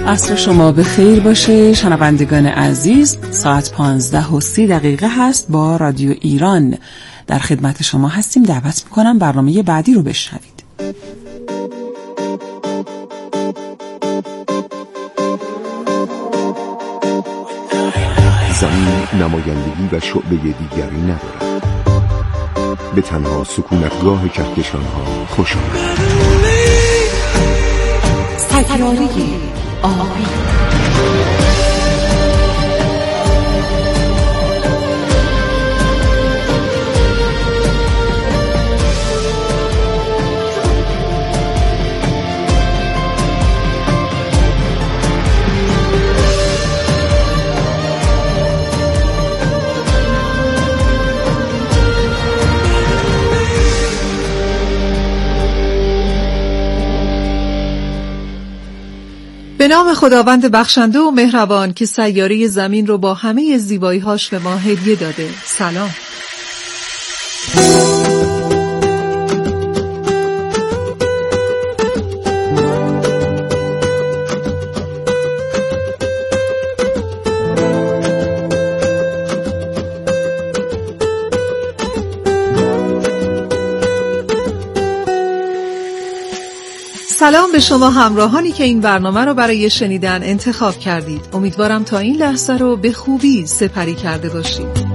عصر شما به خیر باشه شنوندگان عزیز. ساعت 15:30 هست. با رادیو ایران در خدمت شما هستیم. دعوت میکنم برنامه بعدی رو بشنوید. زمین نمایندگی و شعبه دیگری ندارد. به تنها سکونتگاه کهکشان‌ها خوش آمد. سیاره آبی. به نام خداوند بخشنده و مهربان که سیاره زمین رو با همه زیبایی‌هاش به ما هدیه داده. سلام. سلام به شما همراهانی که این برنامه رو برای شنیدن انتخاب کردید. امیدوارم تا این لحظه رو به خوبی سپری کرده باشید.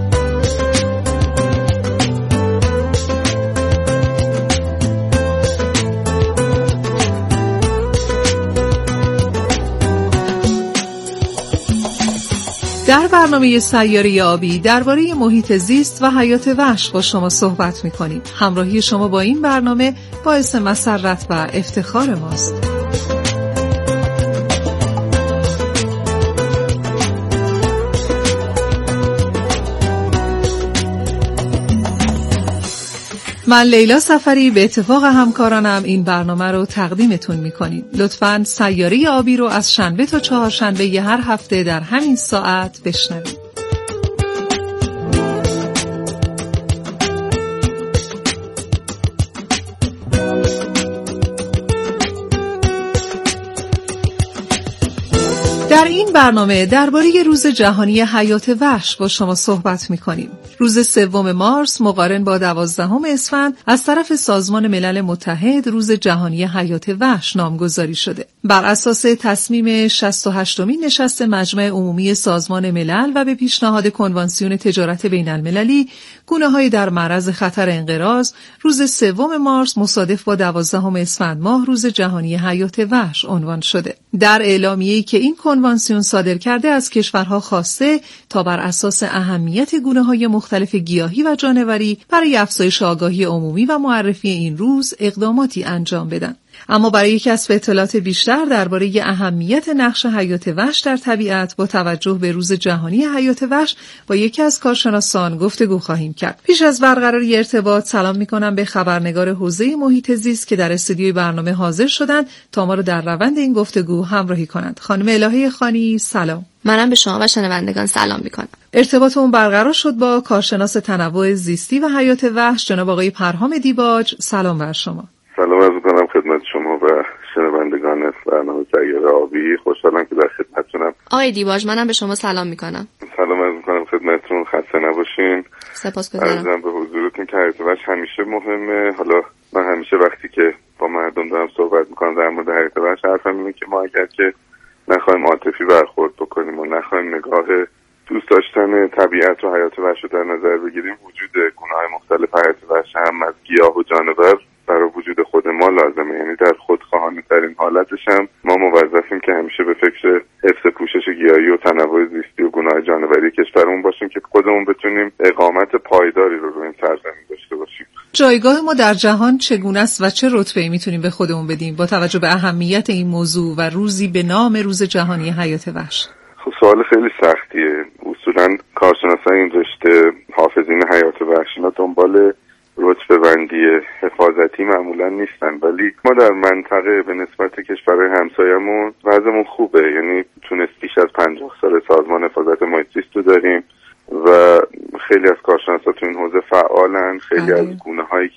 در برنامه سیاره آبی درباره محیط زیست و حیات وحش با شما صحبت می‌کنیم. همراهی شما با این برنامه باعث مسرت و افتخار ماست. من لیلا سفری به اتفاق همکارانم این برنامه رو تقدیمتون میکنیم. لطفاً سیاره آبی رو از شنبه تا چهارشنبه هر هفته در همین ساعت بشنوید. در این برنامه درباره روز جهانی حیات وحش با شما صحبت می‌کنیم. روز 3 مارس مقارن با 12 اسفند از طرف سازمان ملل متحد روز جهانی حیات وحش نامگذاری شده. بر اساس تصمیم 68مین نشست مجمع عمومی سازمان ملل و به پیشنهاد کنوانسیون تجارت بین‌المللی، گونه‌های در معرض خطر انقراض روز 3 مارس مصادف با 12 اسفند ماه روز جهانی حیات وحش عنوان شده. در اعلامیه‌ای که این کنوانسیون صادر کرده از کشورها خواسته تا بر اساس اهمیت گونه‌های مختلف گیاهی و جانوری برای افزایش آگاهی عمومی و معرفی این روز اقداماتی انجام بدن. اما برای کسب اطلاعات بیشتر درباره اهمیت نقش حیات وحش در طبیعت با توجه به روز جهانی حیات وحش با یکی از کارشناسان گفتگو خواهیم کرد. پیش از برقراری ارتباط سلام می‌کنم به خبرنگار حوزه محیط زیست که در استودیوی برنامه حاضر شدند تا ما رو در روند این گفتگو همراهی کنند. خانم الهه خانی سلام. منم به شما و شنوندگان سلام می‌کنم. ارتباطمون برقرار شد با کارشناس تنوع زیستی و حیات وحش جناب آقای پرهام دیباج. سلام بر شما. سلام عرض می‌کنم خدمت شما و شنوندگان برنامه سیاره آبی. خوشحالم که در خدمتتونم. آقای دیباج منم به شما سلام می‌کنم. سلام عرض می‌کنم خدمتتون. خسته نباشین. سپاسگزارم. عرضم به حضورتون که حیات وحش همیشه مهمه. حالا من همیشه وقتی که با مردم دارم صحبت می‌کنم در مورد حیات وحش حرفم اینه که ما اگر که نخوایم عاطفی برخورد بکنیم و نخوایم نگاه دوست داشتن طبیعت و حیات وحش رو در نظر بگیریم، وجود گونه‌های مختلف حیات وحش هم از گیاه و جانور برای وجود خود ما لازمه. یعنی در خودخواهانه ترین حالتش هم ما موظفیم که همیشه به فکر حفظ پوشش گیاهی و تنوع زیستی و گونه‌های جانوری کشورمون باشیم که خودمون بتونیم اقامت پایداری رو روی این سرزمین داشته باشیم. جایگاه ما در جهان چگونه است و چه رتبه‌ای میتونیم به خودمون بدیم با توجه به اهمیت این موضوع و روزی به نام روز جهانی حیات وحش؟ خب سوال خیلی سختیه. اصولاً کارشناسای این رشته حافظین حیات وحش اینا دنبال رتبه بندی حفاظتی معمولا نیستن، ولی ما در منطقه به نسبت کشورهای همسایمون وضعمون خوبه. یعنی تونست بیش از 50 سال سازمان حفاظت محیط زیست رو داریم و خیلی از کارشناسا تو این حوزه فعالن. خیلی از گونه‌هایی که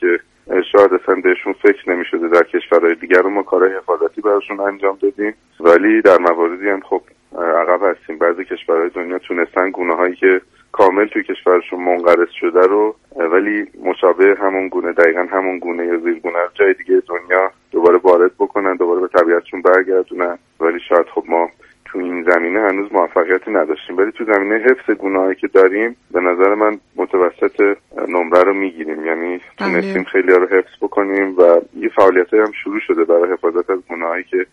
شاید اصلا بهشون فکر نمی‌شده در کشورهای دیگر رو ما کارهای حفاظتی براشون انجام دادیم، ولی در مواردی هم خب عقب هستیم. بعضی کشورهای دنیا تونستن گونه‌هایی که کامل توی کشورشون منقرض شده رو ولی مشابه همون گونه، دقیقاً همون گونه یا زیرگونه جای دیگه دنیا دوباره وارد بکنن، دوباره به طبیعتشون برگردونن، ولی شاید خب ما تو این زمینه هنوز موفقیتی نداشتیم. ولی تو زمینه حفظ گونه‌هایی که داریم به نظر من متوسط نمره رو میگیریم، یعنی تونستیم خیلی ها رو حفظ بکنیم و یه فعالیتی هم شروع شده برای حفاظت از گونه‌هایی که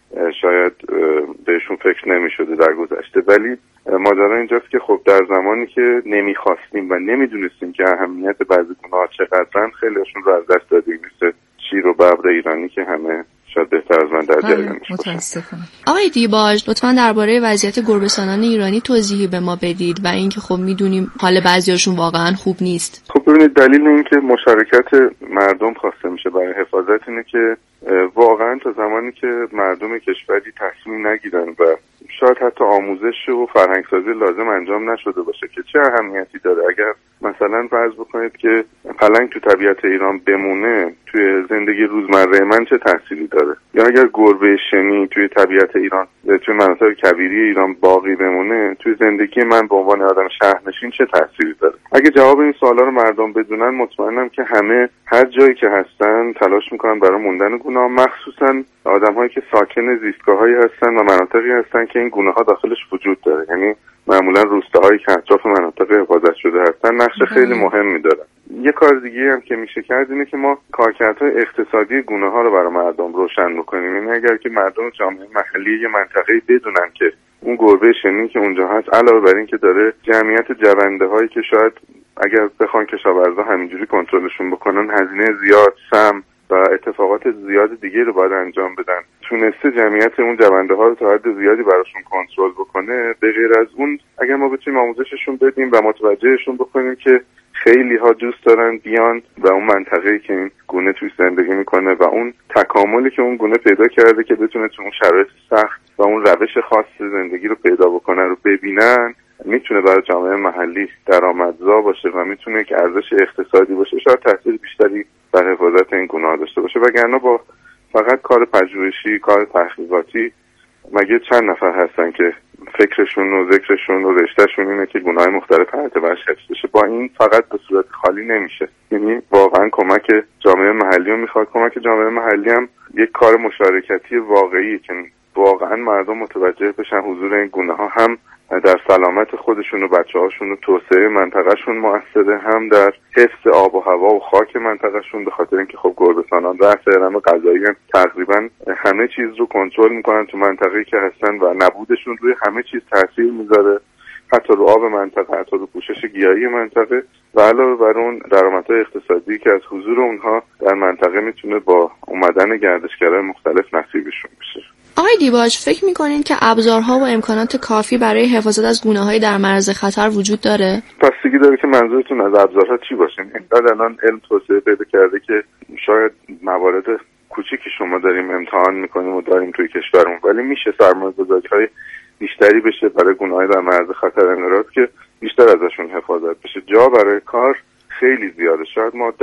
شاید بهشون فکر نمی‌شده در گذشته. ولی ماجرا اینجاست که خب در زمانی که نمیخواستیم و نمیدونستیم که اهمیت بعضی گونه‌ها چقدرن، خیلی‌هاشون رو از دست دادیم، مثل شیر و ببر ایرانی که همه شاید بهتر از من در جریانش باشن. آقای دیباژ، لطفاً درباره وضعیت گربه‌سانان ایرانی توضیحی به ما بدید و اینکه خب میدونیم حال بعضیاشون واقعاً خوب نیست. خب ببینید، دلیل اینکه مشارکت مردم خواسته میشه برای حفاظت اینه که واقعاً تا زمانی که مردم کشوری تصمیم نگیرن و شاید حتی آموزش و فرهنگسازی لازم انجام نشده باشه که چه اهمیتی داره. اگر مثلا فرض بکنید که پلنگ تو طبیعت ایران بمونه، توی زندگی روزمره من چه تأثیری داره؟ یا اگر گربه شنی توی طبیعت ایران، توی مناطق کویری ایران باقی بمونه، توی زندگی من به عنوان آدم شهرنشین چه تأثیری داره؟ اگه جواب این سوالا رو مردم بدونن، مطمئنم که همه هر جایی که هستن تلاش میکنن برای موندن گونه‌ها، مخصوصا آدم‌هایی که ساکن زیستگاه‌هایی هستن و مناطقی هستن که این گونه‌ها داخلش وجود داره، یعنی معمولا روستاهایی که اطراف مناطق حفاظت شده هستن نقش خیلی مهمی دارن. یه کار دیگه هم که میشه کرد اینه که ما کارکردهای اقتصادی گونه‌ها رو برای مردم روشن بکنیم. یعنی اگر که مردم جامعه محلی یه منطقه‌ای بدونن که اون گربه شنی که اونجا هست، علاوه بر این که داره جمعیت جونده‌هایی که شاید اگر بخوان کشاورزا همینجوری کنترلشون بکنن هزینه زیاد، سم و اتفاقات زیاد دیگه رو باید انجام بدن، تونسته جمعیت اون جونده ها رو تا حد زیادی براشون کنترل بکنه. به غیر از اون اگر ما بتونیم آموزششون بدیم و متوجهشون بکنیم که خیلی ها دوست دارن بیان و اون منطقه‌ای که این گونه توی زندگی میکنه و اون تکاملی که اون گونه پیدا کرده که بتونه تو اون شرایط سخت و اون روش خاص زندگی رو پیدا بکنه رو ببینن، میتونه برای جامعه محلی درآمدزا باشه و میتونه که ارزش اقتصادی باشه، شاید تاثیر بیشتری بر حفاظت این گونه‌ها داشته باشه. وگرنه با فقط کار پژوهشی، کار تحقیقاتی، مگه چند نفر هستن که فکرشون و ذکرشون و رشتهشون اینه که گونه‌های مختلف حیات وحش حفظ بشه؟ با این فقط به صورت خالی نمیشه. یعنی واقعا کمک جامعه محلی رو میخواد. کمک جامعه محلی هم یک کار مشارکتی واقعیه که واقعا مردم متوجه بشن حضور این گونه‌ها هم در سلامت خودشون و بچه‌هاشون و توسعه منطقه‌شون مؤثره، هم در حفظ آب و هوا و خاک منطقه‌شون، به خاطر اینکه خب گربه‌سانان رأس حرم غذایی تقریبا همه چیز رو کنترل میکنن تو منطقه‌ای که هستن و نبودشون روی همه چیز تاثیر میذاره، حتی رو آب منطقه، حتی رو پوشش گیاهی منطقه و علاوه بر اون درآمدهای اقتصادی که از حضور اونها در منطقه میتونه با اومدن گردشگرای مختلف نصیبشون بشه. آقای دیباژ، فکر میکنین که ابزارها و امکانات کافی برای حفاظت از گونه‌های در معرض خطر وجود داره؟ بستگی داره که منظورتون از ابزارها چی باشه. اینقدر الان علم توسعه پیدا کرده که شاید موارد کوچیکی شما داریم امتحان میکنیم و داریم توی کشورمون، ولی میشه سرمایه‌گذاری‌های بیشتری بشه برای گونه‌های در معرض خطر انقراض که بیشتر ازشون حفاظت بشه. جا برای کار خیلی زیاده. شاید ما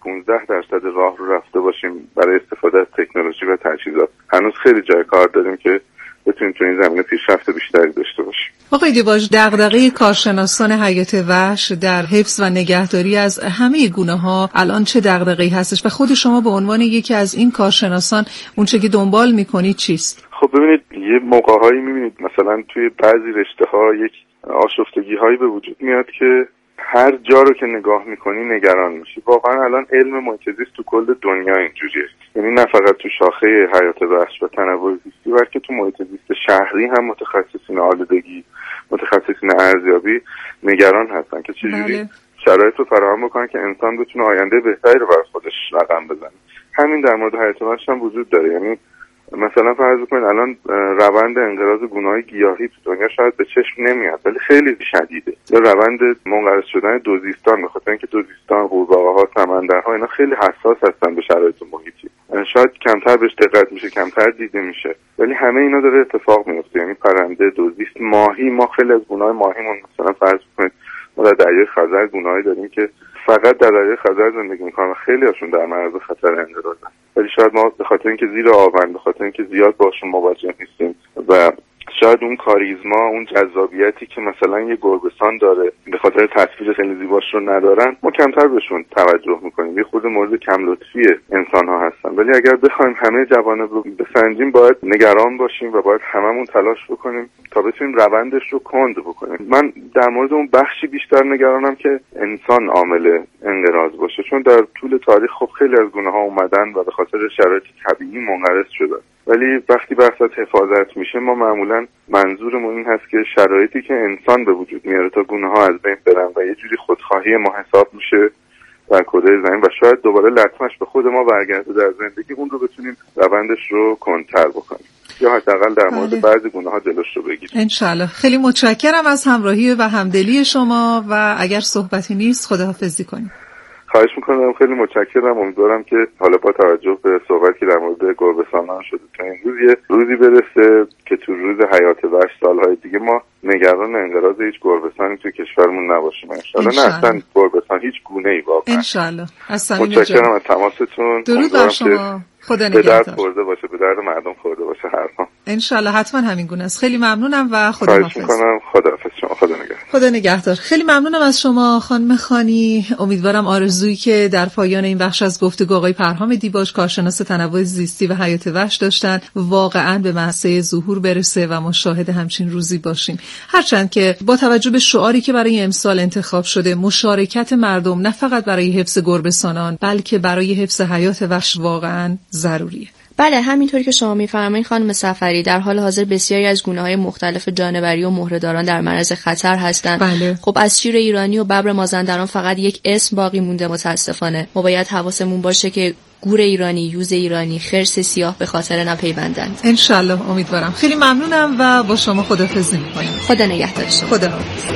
10-15% راه رو رفته باشیم برای استفاده از تکنولوژی و تجهیزات. هنوز خیلی جای کار داریم که بتونیم تو این زمینه پیشرفت بیشتری داشته باشیم. آقای دیباژ، دغدغه کارشناسان حیات وحش در حفظ و نگهداری از همه گونه‌ها الان چه دغدغه‌ای هستش و خود شما به عنوان یکی از این کارشناسان اونچه که دنبال می‌کنید چیست؟ خب ببینید، یه موقع‌هایی می‌بینید مثلا توی بعضی رشته‌ها یک آشفتگی‌هایی به وجود میاد که هر جا رو که نگاه میکنی نگران میشی. واقعا الان علم محیط زیست تو کل دنیا اینجوریه، یعنی نه فقط تو شاخه حیات وحش و تنوع زیستی، بلکه تو محیط زیست شهری هم متخصصین آلودگی، متخصصین ارزیابی نگران هستن که چجوری شرایط رو فراهم بکنن که انسان بتونه آینده بهتری رو برای خودش رقم بزنه. همین در مورد حیات وحش هم وجود داره. یعنی مثلا فرض کنید الان روند انقراض گونه‌های گیاهی تو دنیا شاید به چشم نمیاد ولی خیلی شدیده. یا روند منقرض شدن دوزیستان، به خاطر اینکه دوزیستان، قورباغه‌ها، سمندرها اینا خیلی حساس هستن به شرایط محیطی. شاید کمتر بهش دقت میشه، کمتر دیده میشه، ولی همه اینا داره اتفاق میفته. یعنی پرنده، دوزیست، ماهی، ما خیلی از گونه‌های ماهیمون مثلا فرض کنید ما در دریای خزر گونه‌ای داریم که فقط در دریای خزر زندگی میکنن و خیلی هاشون در معرض خطر انقراضن، ولی شاید ما به خاطر اینکه زیر آبن، به خاطر اینکه زیاد باشون مواجه نیستیم و شاید اون کاریزما، اون جذابیتی که مثلا یه گربه‌سان داره به خاطر تصویر خیلی زیباش رو ندارن، ما کمتر بهشون توجه میکنیم. یه خود مورد کم لطفی انسان ها هستن. ولی اگر بخوایم همه جوانب رو بسنجیم باید نگران باشیم و باید هممون تلاش بکنیم تا بتونیم روندش رو کند بکنیم. من در مورد اون بخشی بیشتر نگرانم که انسان عامل انقراض باشه، چون در طول تاریخ خب خیلی از گونه‌ها اومدن و به خاطر شرایط طبیعی منقرض شدن. ولی وقتی بحث از حفاظت میشه ما معمولا منظورمون این هست که شرایطی که انسان به وجود میاره تا گونه‌ها از بین برن و یه جوری خودخواهی ما حساب میشه در کره زمین و شاید دوباره لطمش به خود ما برگرده در زندگی، اون رو بتونیم روندش رو کنتر بکنیم یا حداقل در مورد بعضی گونه‌ها جلوش رو بگیریم. انشالله. خیلی متشکرم از همراهی و همدلی شما و اگر صحبتی نیست خداحافظی کنیم. خواهش میکنم، خیلی متشکرم. امیدوارم که حالا با توجه به صحبتی که در مورد گربه‌سانان شده تا این روزی برسه که تو روز حیات وحش سالهای دیگه ما نگران انقراض هیچ گربه‌سانی تو کشورمون نباشیم. انشالله. نه اصلا گربه‌سان هیچ گونه‌ای واقعا. انشالله. متشکرم از تماستون. درود بر شما. خدا نگهدار. به درد خورده باشه، به درد مردم خورده باشه حرفا. انشالله حتما همین گونه است. خیلی ممنونم و خداحافظ. خواهش میکنم. خداحافظ شما. خدا نگهدار. خیلی ممنونم از شما خانم خانی. امیدوارم آرزویی که در پایان این بخش از گفتگو آقای پرهام دیباش کارشناس تنوع زیستی و حیات وحش داشتن واقعا به مأسه ظهور برسه و ما شاهد همچین روزی باشیم. هرچند که با توجه به شعاری که برای امسال انتخاب شده، مشارکت مردم نه فقط برای حفظ گربه‌سانان بلکه برای حفظ حیات وحش واقعا ضروریه. بله، همینطوری که شما می‌فرمایید خانم صفری، در حال حاضر بسیاری از گونه‌های مختلف جانوری و مهره‌داران در معرض خطر هستند. بله. خب از شیر ایرانی و ببر مازندران فقط یک اسم باقی مونده متاسفانه. ما باید حواسمون باشه که گور ایرانی، یوز ایرانی، خرس سیاه به خاطر نپیوندند. انشالله. امیدوارم. خیلی ممنونم و با شما خداحافظی می‌کنم. خدا نگهدار شما. خداحافظ.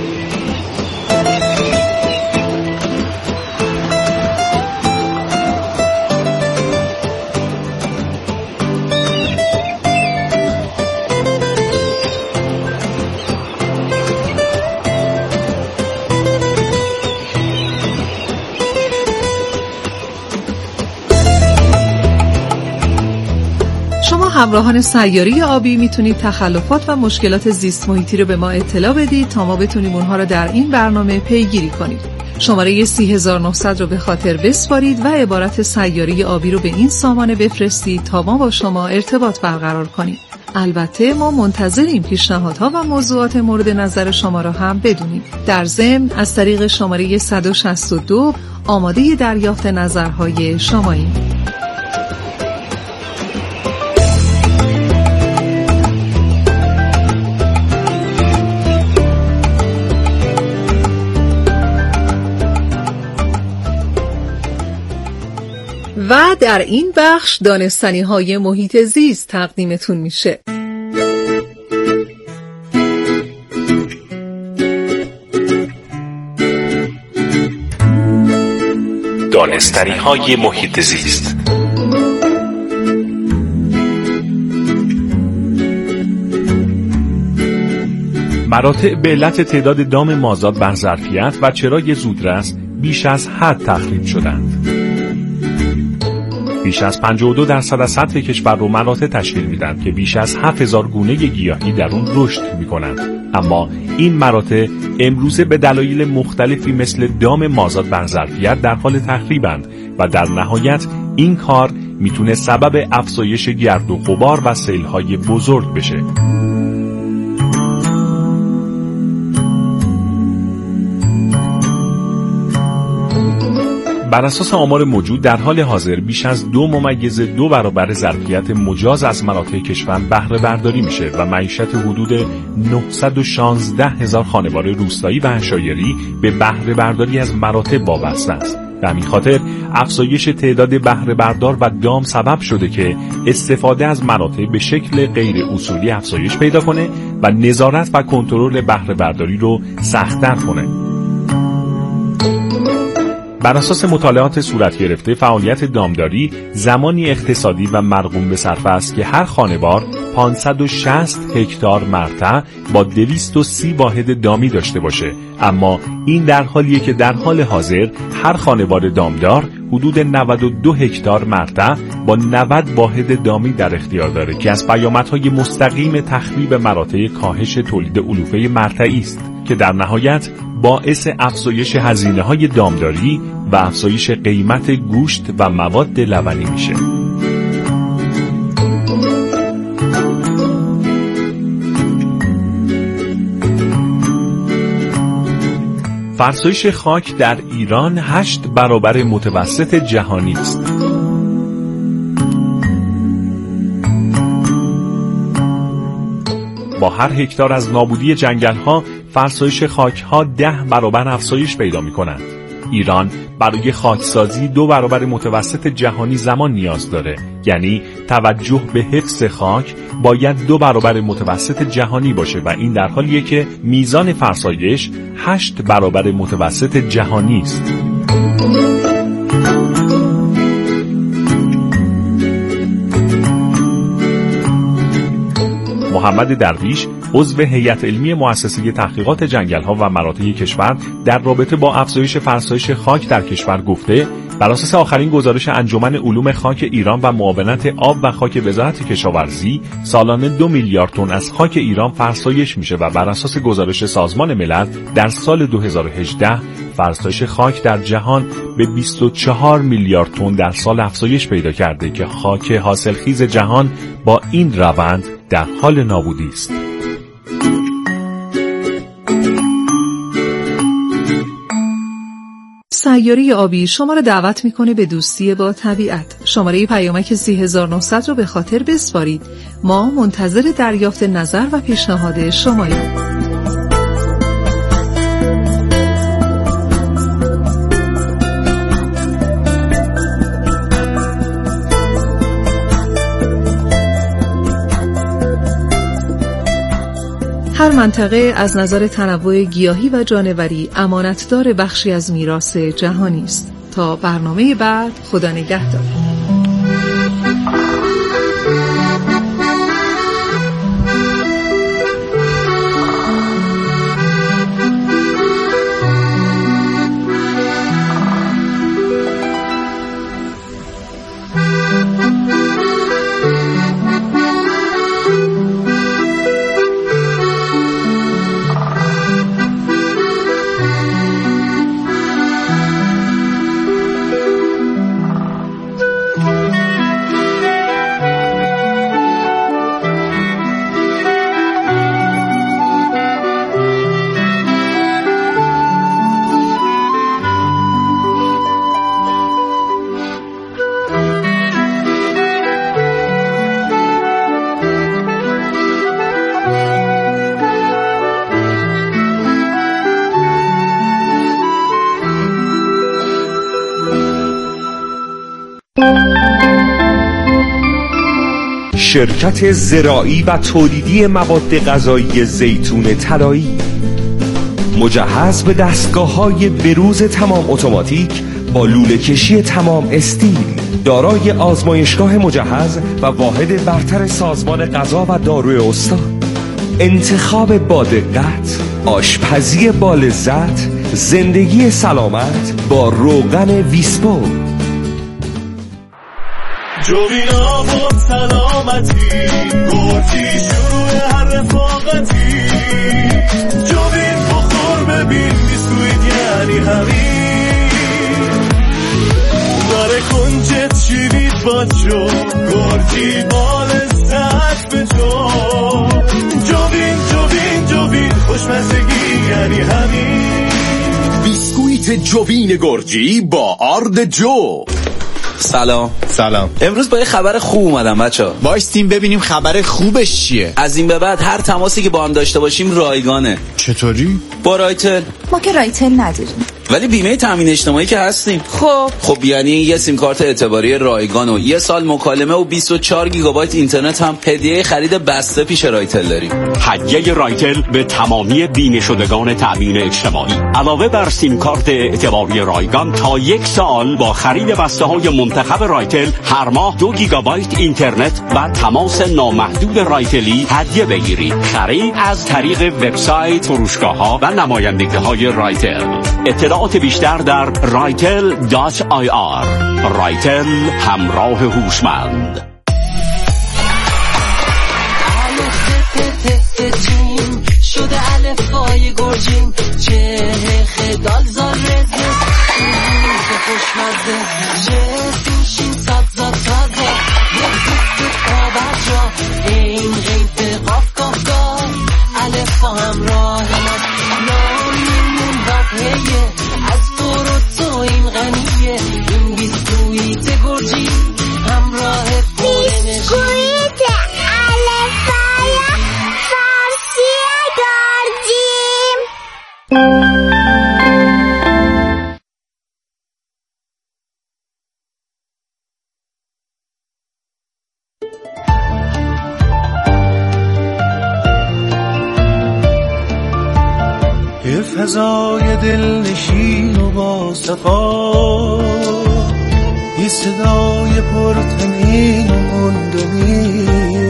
همراهان سیاره آبی میتونید تخلفات و مشکلات زیست محیطی رو به ما اطلاع بدید تا ما بتونیم اونها رو در این برنامه پیگیری کنیم. شماره 30900 رو به خاطر بسپارید و عبارت سیاره آبی رو به این سامانه بفرستید تا ما با شما ارتباط برقرار کنیم. البته ما منتظریم پیشنهادها و موضوعات مورد نظر شما را هم بدونیم. در ضمن از طریق شماره 162 آماده دریافت نظرهای شماییم. و در این بخش دانستنی‌های محیط زیست تقدیمتون میشه. دانستنی‌های محیط زیست. مراتع به علت تعداد دام مازاد بر ظرفیت و چرای زودرس بیش از حد تخریب شدند. بیش از 52% از سطح کشور رو مراتع تشکیل میدن که بیش از 7000 گونه گیاهی در اون رشد میکنند. اما این مراتع امروزه به دلایل مختلفی مثل دام مازاد بر ظرفیت در حال تخریبند و در نهایت این کار میتونه سبب افزایش گرد و غبار و سیل‌های بزرگ بشه. بر اساس آمار موجود در حال حاضر بیش از 2.2 برابر ظرفیت مجاز از مناطق کشور بهره برداری میشه و معیشت حدود 916,000 خانوار روستایی و عشایری به بهره برداری از مراتع وابسته است. به همین خاطر افزایش تعداد بهره بردار و دام سبب شده که استفاده از مناطع به شکل غیر اصولی افزایش پیدا کنه و نظارت و کنترل بهره برداری رو سخت‌تر کنه. بر اساس مطالعات صورت گرفته فعالیت دامداری زمانی اقتصادی و مرغوم به صرفه است که هر خانوار 560 هکتار مرتع با 230 واحد دامی داشته باشه، اما این در حالیه که در حال حاضر هر خانوار دامدار حدود 92 هکتار مرتع با 90 واحد دامی در اختیار داره که از پیامدهای مستقیم تخریب مراتع کاهش تولید علوفه مرتعی است که در نهایت باعث افزایش هزینه‌های دامداری و افزایش قیمت گوشت و مواد لبنی میشه. فرسایش خاک در ایران 8 برابر متوسط جهانی است. با هر هکتار از نابودی جنگل‌ها فرسایش خاک‌ها 10 برابر افزایش پیدا می‌کنند. ایران برای خاکسازی 2 برابر متوسط جهانی زمان نیاز داره، یعنی توجه به حفظ خاک باید 2 برابر متوسط جهانی باشه و این در حالیه که میزان فرسایش 8 برابر متوسط جهانی است. محمد درویش عضو هیئت علمی مؤسسه تحقیقات جنگل‌ها و مراتع کشور در رابطه با افزایش فرسایش خاک در کشور گفته بر اساس آخرین گزارش انجمن علوم خاک ایران و معاونت آب و خاک وزارت کشاورزی سالانه 2 میلیارد تن از خاک ایران فرسایش میشه و بر اساس گزارش سازمان ملل در سال 2018 فرسایش خاک در جهان به 24 میلیارد تن در سال افزایش پیدا کرده که خاک حاصلخیز جهان با این روند در حال نابودی است. سیاره آبی شما را دعوت میکنه به دوستی با طبیعت. شماره پیامک 3900 رو به خاطر بسپارید. ما منتظر دریافت نظر و پیشنهاد شماییم. هر منطقه از نظر تنوع گیاهی و جانوری امانتدار بخشی از میراث جهانی است. تا برنامه بعد، خدا نگهدار. شرکت زراعی و تولیدی مواد غذایی زیتون طلایی مجهز به دستگاه‌های بروز تمام اتوماتیک با لوله کشی تمام استیل، دارای آزمایشگاه مجهز و واحد برتر سازمان غذا و داروی استان، انتخاب با دقت، آشپزی با لذت، زندگی سلامت با روغن ویسپو. جوینا با سلامتی گرتی شروع هر رفاقتی، جوین بخور ببین بیسکویت یعنی همین، داره کنجت شیرید با جو گرتی با لذت به جو، جوین خوشمزگی یعنی همین، بیسکویت جوین گرجی با آرد جو. سلام. امروز با یه خبر خوب اومدم بچه‌ها. وایسیم ببینیم خبر خوبش چیه. از این به بعد هر تماسی که با هم داشته باشیم رایگانه. چطوری؟ با رایتل. ما که رایتل نداریم. ولی بیمه تامین اجتماعی که هستیم. خب یعنی یه سیم کارت اعتباری رایگان و یه سال مکالمه و 24 گیگابایت اینترنت هم هدیه خرید بسته پیش رایتل داریم. هدیه رایتل به تمامی بیمه شدگان تامین اجتماعی. علاوه بر سیم کارت اعتباری رایگان تا 1 سال با خرید بسته های منتخب رایتل هر ماه 2 گیگابایت اینترنت و تماس نامحدود رایتلی هدیه بگیرید. خرید از طریق وبسایت، فروشگاه‌ها و نمایندگی‌های رایتل. اطلاعات بیشتر در raitel.ir. رایتل، همراه هوشمند. شده الفای گرجین چه خدال زاره زد خوشمزه جسوشین سبزا تازه یک کابر جا این غیب قاف قاف دار الفا همراه نامیمون واقعیه از تو این غنیه این بیسکویت گرجی همراه بیسکویت الفای فارسی گرجیم. یه فضای دلنشین و با صفا، یه صدای پرتنین و مندنی،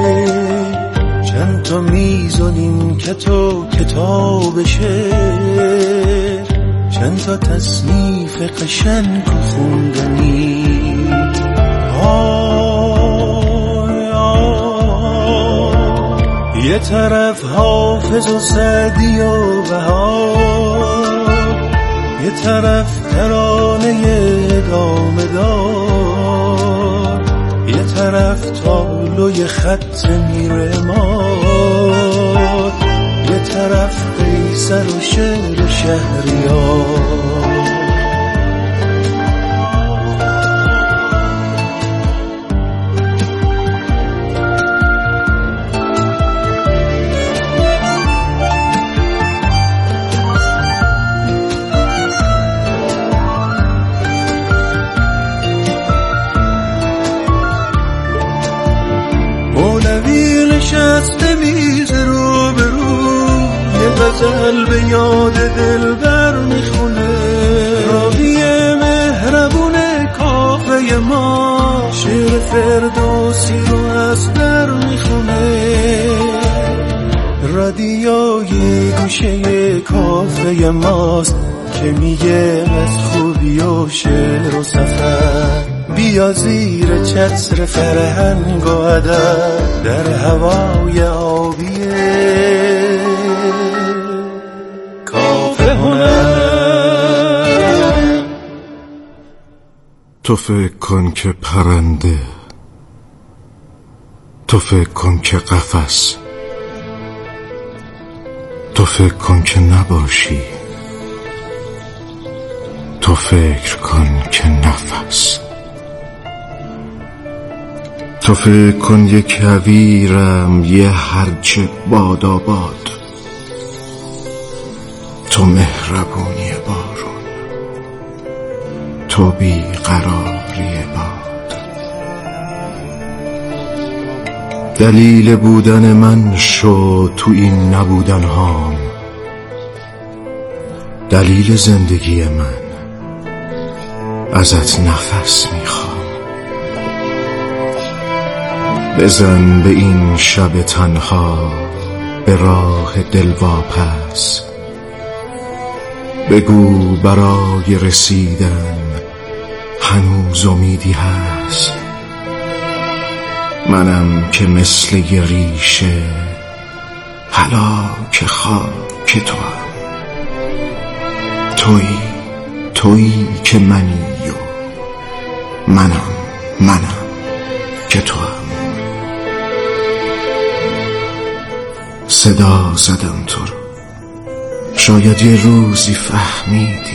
چند تا میز و نیمکت و کتاب شعر، چند تا تصنیف قشنگ و خوندنی. یه طرف حافظ و سعدی و بهار، یه طرف ترانه ادامه دار، یه طرف تابلوی خط میرماد، یه طرف قیصر و شعر شهریار. نشسته میز رو به رو، یه غزل به یاد دلبر میخونه، راوی مهربون کافه ما شعر فردوسی رو از در میخونه. رادیوی گوشه کافه ماست که میگه از خوبی و شعر و سفر، بیا زیر چتر فرهنگ و ادب در هوای آبیه کافه هنر. تو فکر کن که پرنده، تو فکر کن که قفس، تو فکر کن که نباشی، تو فکر کن که نفس، تو فکر کن یه کویرم یه هرچه باد آباد، تو مهربونی بارون، تو بیقراری باد. دلیل بودن من شو تو این نبودن هام، دلیل زندگی من ازت نفس میخوام. بزن به این شب تنها به راه دل واپس، بگو برای رسیدن هنوز امیدی هست. منم که مثل یه ریشه هلاک خاک تو هم، تویی که منی و منم که تو هم. صدا زدم تو رو، شاید یه روزی فهمیدی،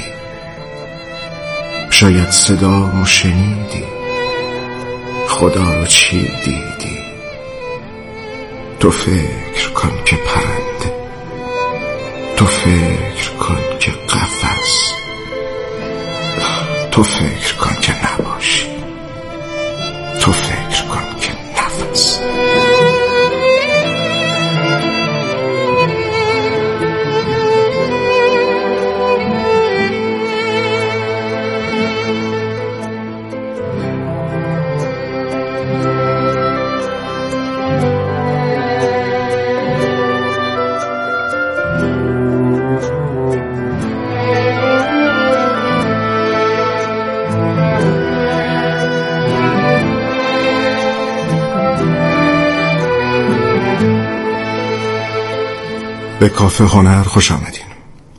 شاید صدامو شنیدی، خدا رو چی دیدی. تو فکر کن که پرنده، تو فکر کن که قفس، تو فکر کن که نباشی، تو فکر کن که نفس. به کافه هنر خوش آمدین.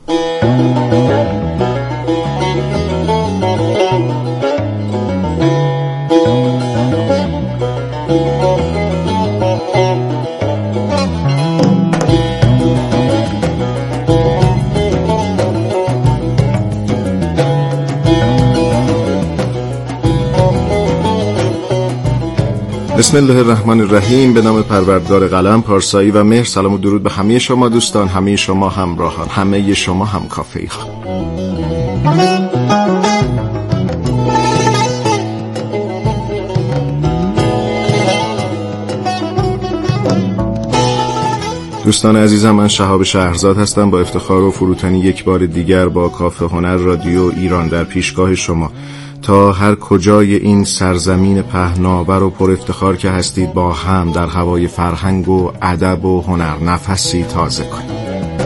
بسم الله الرحمن الرحیم. به نام پروردگار قلم، پارسایی و مهر. سلام و درود به همه شما دوستان، همه شما همراهان، همه شما هم کافه ای خان. دوستان عزیزم، من شهاب شهرزاد هستم. با افتخار و فروتنی یک بار دیگر با کافه هنر رادیو ایران در پیشگاه شما تا هر کجای این سرزمین پهناور و پر افتخار که هستید با هم در هوای فرهنگ و ادب و هنر نفسی تازه کنیم.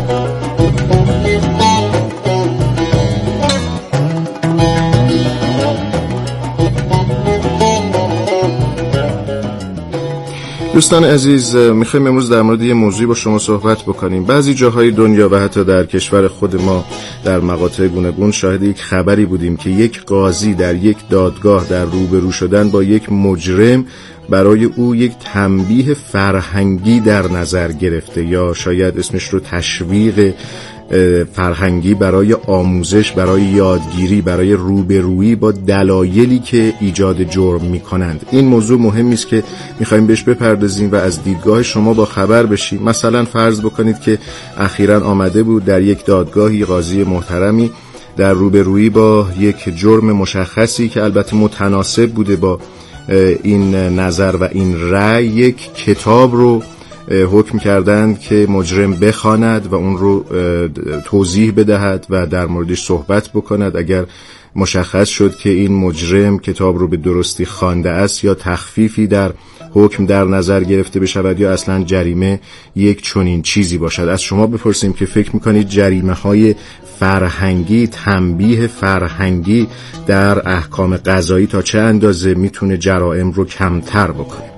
دوستان عزیز، میخوایم امروز در مورد یه موضوعی با شما صحبت بکنیم. بعضی جاهای دنیا و حتی در کشور خود ما در مقاطع گوناگون شاهد یک خبری بودیم که یک قاضی در یک دادگاه در روبرو شدن با یک مجرم برای او یک تنبیه فرهنگی در نظر گرفته، یا شاید اسمش رو تشویق فرهنگی برای آموزش، برای یادگیری، برای روبرویی با دلایلی که ایجاد جرم میکنند. این موضوع مهمی است که میخوایم بهش بپردازیم و از دیدگاه شما با خبر بشیم. مثلا فرض بکنید که اخیراً آمده بود در یک دادگاهی قاضی محترمی در روبرویی با یک جرم مشخصی که البته متناسب بوده با این نظر و این رأی، یک کتاب رو حکم کردند که مجرم بخواند و اون رو توضیح بدهد و در موردش صحبت بکند. اگر مشخص شد که این مجرم کتاب رو به درستی خوانده است، یا تخفیفی در حکم در نظر گرفته بشود، یا اصلا جریمه یک چنین چیزی باشد. از شما بپرسیم که فکر میکنید جریمه های فرهنگی، تنبیه فرهنگی در احکام قضایی تا چه اندازه میتونه جرائم رو کمتر بکنه؟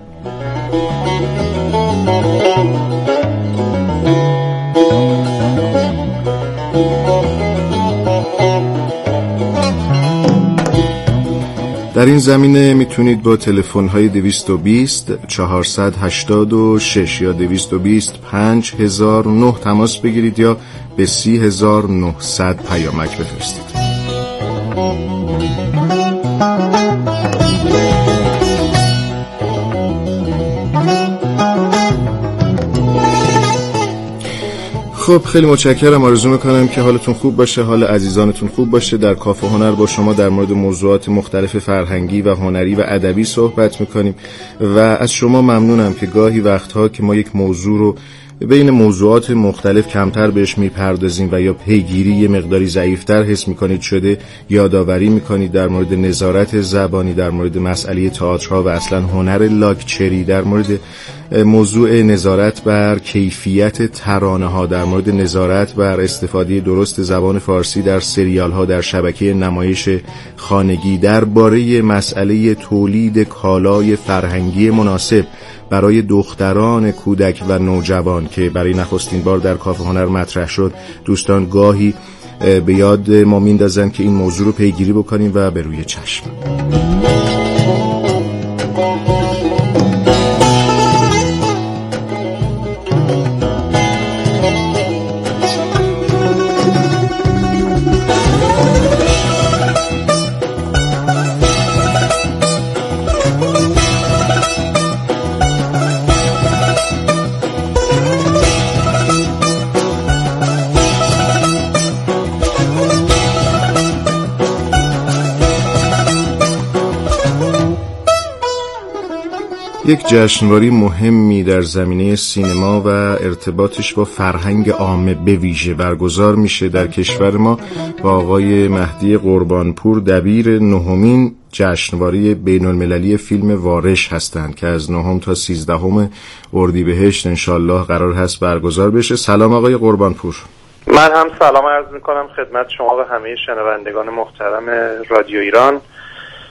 در این زمینه میتونید با تلفن‌های 220 486 یا 220 5009 تماس بگیرید یا به 30900 پیامک بفرستید. خب، خیلی متشکرم. آرزو میکنم که حالتون خوب باشه، حال عزیزانتون خوب باشه. در کافه هنر با شما در مورد موضوعات مختلف فرهنگی و هنری و ادبی صحبت میکنیم و از شما ممنونم که گاهی وقتها که ما یک موضوع رو بین موضوعات مختلف کمتر بهش میپردازیم و یا پیگیری یه مقداری ضعیفتر حس میکنید شده، یادآوری میکنید در مورد نظارت زبانی، در مورد مسئله تئاترها و اصلا هنر لاکچری، در مورد موضوع نظارت بر کیفیت ترانه ها، در مورد نظارت بر استفاده درست زبان فارسی در سریال ها، در شبکه نمایش خانگی، درباره مسئله تولید کالای فرهنگی مناسب برای دختران، کودک و نوجوان که برای نخستین بار در کافه هنر مطرح شد. دوستان گاهی به یاد ما میندازن که این موضوع رو پیگیری بکنیم و به روی چشم. یک جشنواره مهمی در زمینه سینما و ارتباطش با فرهنگ عامه به ویژه برگزار میشه در کشور ما با آقای مهدی قربانپور دبیر 9مین جشنواره بین‌المللی فیلم وارش هستند که از 9 تا 13 اردیبهشت انشالله قرار هست برگزار بشه. سلام آقای قربانپور. من هم سلام عرض میکنم خدمت شما و همه شنوندگان محترم رادیو ایران.